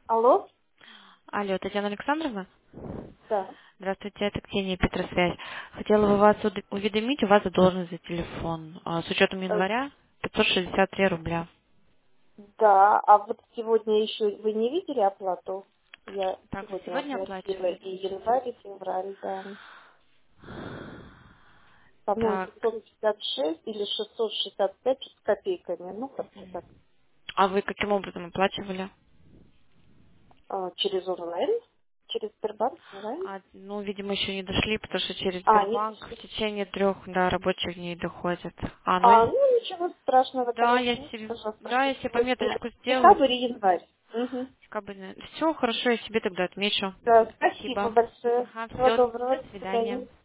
Алло? Алло, Татьяна Александровна? Да. Здравствуйте, это Ксения Петросвязь. Хотела бы вас уведомить, у вас задолженность за телефон. С учетом Э, января 563 рубля. Да, а вот сегодня еще вы не видели оплату? Я Так, вы сегодня сегодня оплатила оплачивали? и январь, и февраль, да. По-моему, Так, 566 или 665 с копейками. Ну, как-то так. а вы каким образом оплачивали? Через онлайн? Через Сбербанк онлайн? Ну, видимо, еще не дошли, потому что через Не Сбербанк в пришли. течение 3 рабочих дней доходят. Ну, Ну ничего страшного, да, тогда смотрите, пожалуйста, да, что я себе сегодня пометочку сделаю. декабрь и январь. Угу. Все, хорошо, я себе тогда отмечу. Да, спасибо Спасибо. большое. Ага, Всего все, доброго, до до свидания. свидания.